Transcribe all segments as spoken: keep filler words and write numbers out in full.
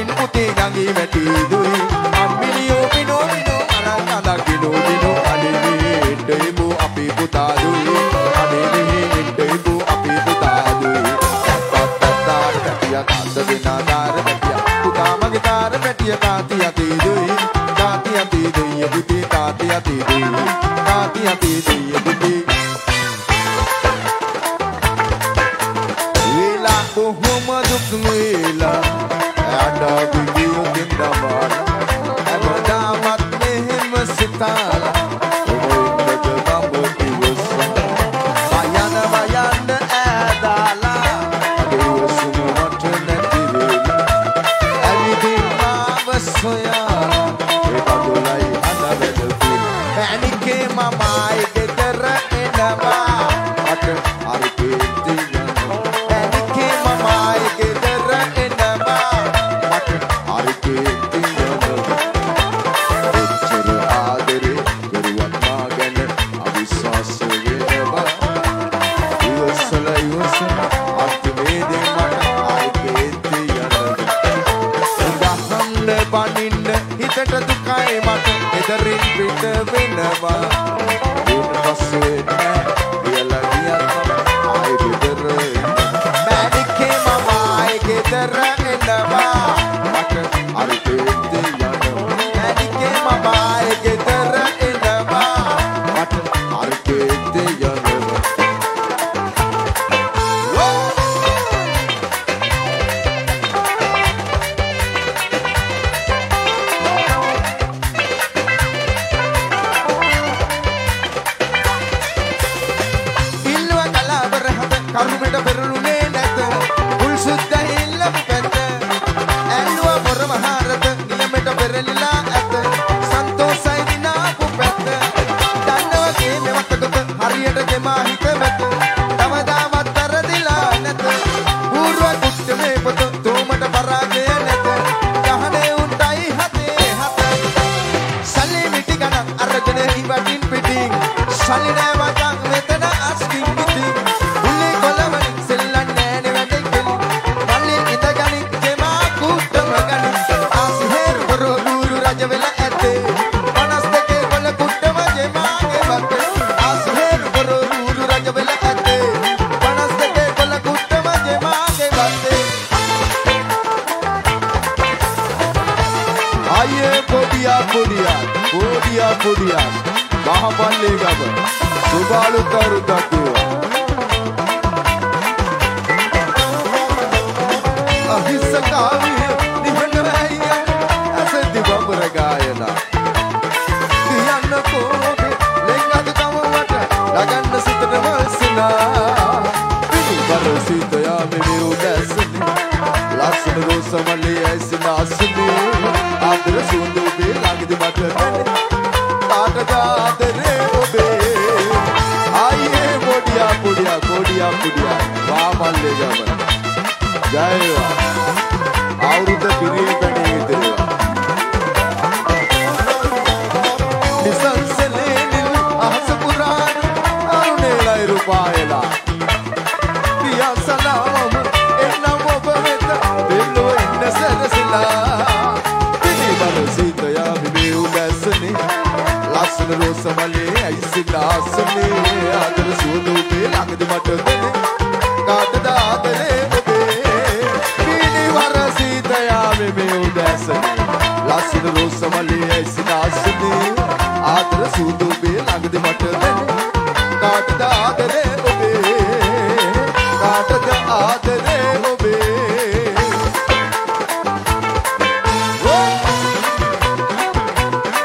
අතින් පුතේ ගඟේ වැටිදුයි අම්මිනියෝ පිනෝ පිනෝ අනක් අනක් දිනෝ දිනෝ අනේ එන්නේමු අපේ පුතා දුයි අනේ එන්නේමු අපේ පුතා දුයි තාත්තා පැටියා තාත්තා දෙනා දාර පැටියා පුතා මගේ තාර පැටියා තාත්ති අතේ දුයි තාත්ති අතේ දුයි පුතේ තාත්ති අතේ දුයි තාත්ති අතේ දුයි පුතේ වේලා කොහොම දුක් වේලා අඬා විදියෝ දෙන්නමාන හැමදාමත් මෙහෙම සිතාලා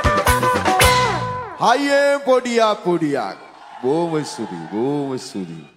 Aye, podia, podia. Boa, Suri, boa, Suri.